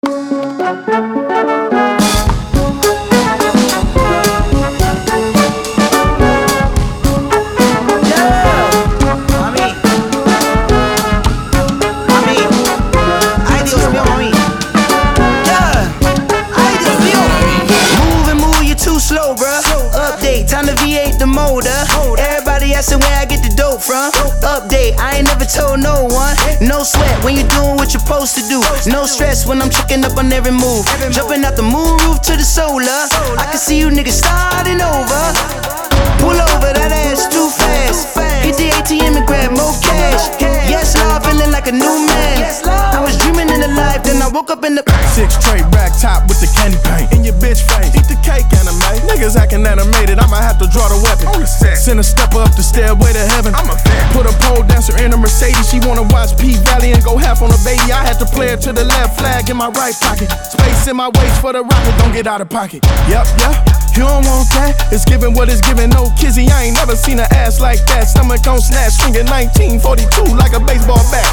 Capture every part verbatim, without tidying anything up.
Where I get the dope from. Update, I ain't never told no one. No sweat when you doing what you're supposed to do. No stress when I'm checking up on every move. Jumping out the moon roof to the solar. I can see you niggas starting over. Pull over, that ass too fast. Hit the A T M and grab more cash. Yes, Lord, feeling like a new man. I was dreaming in the life, then I woke up in the six straight rack top with the candy paint in your bitch face. Eat the cake, anime. Niggas acting animated, I'ma have to draw the weapon. Send a stepper up the stairway to heaven. I'm a fan. Put a pole dancer in a Mercedes. She wanna watch P Valley and go half on a baby. I had to play it to the left, flag in my right pocket. Space in my waist for the rocket, don't get out of pocket. Yep, yep. You don't want that? It's giving what it's giving. No kizzy, I ain't never seen an ass like that. Stomach on snatch, swinging nineteen forty-two like a baseball bat.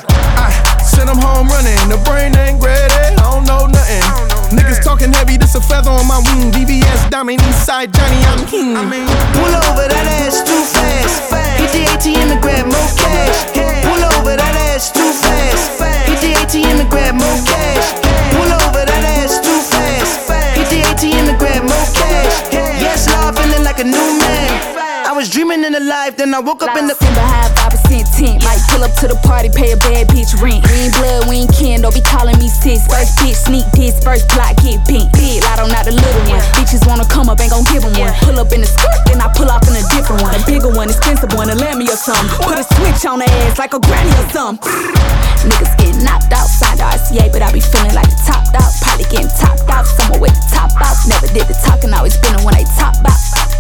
I send them home running. The brain ain't ready. I don't know nothing. Niggas talking heavy, this a feather on my wing. V V S Diamond, Eastside Johnny, I'm king. I mean, pull over, that ass too fast. Hit the A T M and grab more cash. Pull over, that ass too fast. Hit the A T M and grab more cash. Pull over, that ass too fast. Hit the A T M and grab more cash. Yes, Lord, feeling like a new man. I was dreaming in the life, then I woke up in the Simba high five percent tint. Might pull up to the party, pay a bad bitch rent. We ain't blood, we ain't kin, don't be calling me sis. First bitch, sneak this, first plot, get bent. Big, I don't not the little one. Bitches wanna come up, ain't gon' give them one. Pull up in the skirt, then I pull off in a different one. A bigger one, expensive one, a Lammy or something. Put a switch on the ass like a granny or something. Niggas get knocked out, signed the R C A, but I be feeling like a top dog. Probably getting topped out, somewhere with the top out. Never did the talking, always been when they top out.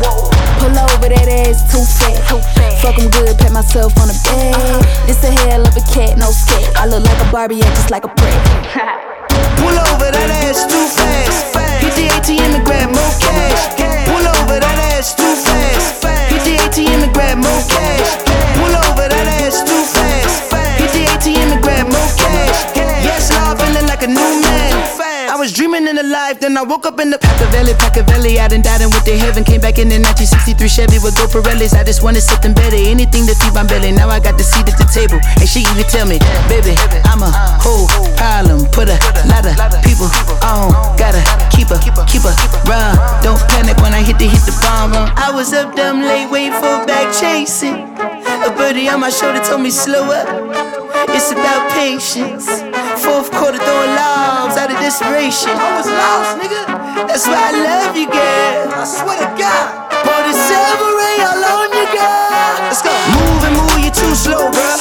Pull over, that ass too fat. Fuck 'em good, pat myself on the bed. This a hell of a cat, no scat. I look like a Barbie, act just like a prat. Pull over, that ass too fast. Hit the A T M and grab more cash. Pull over, that ass too fast. Hit the A T M and grab more cash. Pull over, that ass too fast. Hit the A T M and grab more cash. Yes, Lord, feeling like a new man. I was dreaming in the life, then I woke up in the Pacchiavelli, Pacchiavelli. I done died and went to heaven. Came back in the nineteen sixty-three Chevy with Go Pirellis. I just wanted something better, anything to feed my belly. Now I got the seat at the table, and she even tell me, baby, I'm a whole problem. Put a lot of people on, gotta keep her, keep her run. Don't panic when I hit the hit the bomb. I was up dumb late, waiting for a back chasing. A birdie on my shoulder told me slow up. It's about patience. Fourth quarter throwing lobs out of desperation. I was lost, nigga. That's why I love you, girl. I swear to God. Pour the silver ray all on you, girl. Let's go. Move and move, you too slow, bruh.